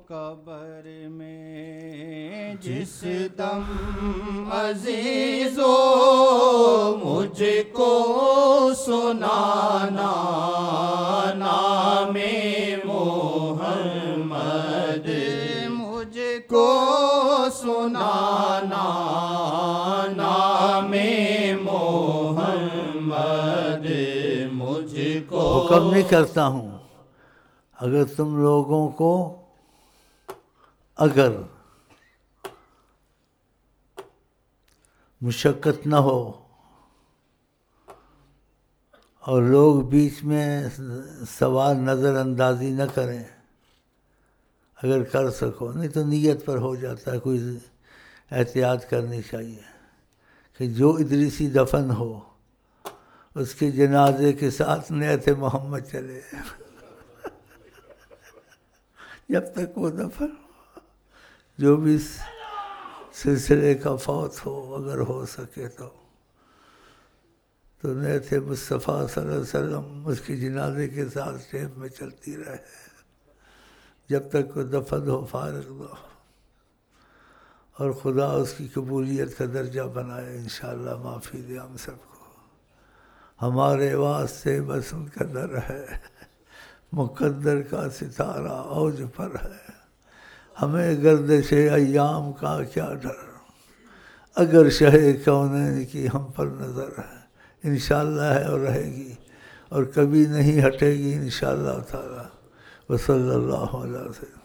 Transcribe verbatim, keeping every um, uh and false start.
قبر میں جس دم عزیزو مجھ کو سنانا نام محمد، مجھ کو سنانا نام محمد، مجھ کو حکم نہیں کرتا ہوں، اگر تم لوگوں کو اگر مشقت نہ ہو اور لوگ بیچ میں سوال نظر اندازی نہ کریں، اگر کر سکو، نہیں تو نیت پر ہو جاتا ہے، کوئی احتیاط کرنی چاہیے کہ جو ادریسی دفن ہو اس کے جنازے کے ساتھ نیت محمد چلے جب تک وہ دفن ہو، جو بھی سلسلے کا فوت ہو اگر ہو سکے تو تو نیت مصطفیٰ صلی اللہ علیہ وسلم اس کی جنازے کے ساتھ ٹیپ میں چلتی رہے جب تک وہ دفن ہو، فارغ ہو، اور خدا اس کی قبولیت کا درجہ بنائے انشاءاللہ۔ معافی دے ہم سب کو، ہمارے واسطے بس ان کا در ہے، مقدر کا ستارہ اوج پر ہے، ہمیں گردش ایام کا کیا ڈر، اگر شہ کونین کی ہم پر نظر ہے، انشاءاللہ ہے اور رہے گی اور کبھی نہیں ہٹے گی انشاءاللہ تعالی۔ وصلی اللہ علیہ وسلم۔